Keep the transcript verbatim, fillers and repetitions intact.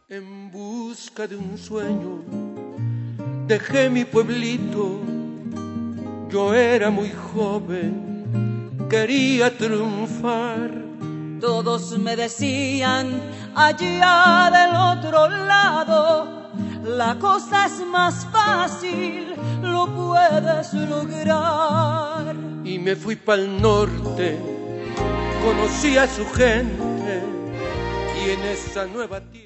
En busca de un sueño dejé mi pueblito. Yo era muy joven, quería triunfar. Todos me decían allá del otro lado, la cosa es más fácil, lo puedes lograr. Y me fui pa'l norte, conocí a su gente y en esa nueva tierra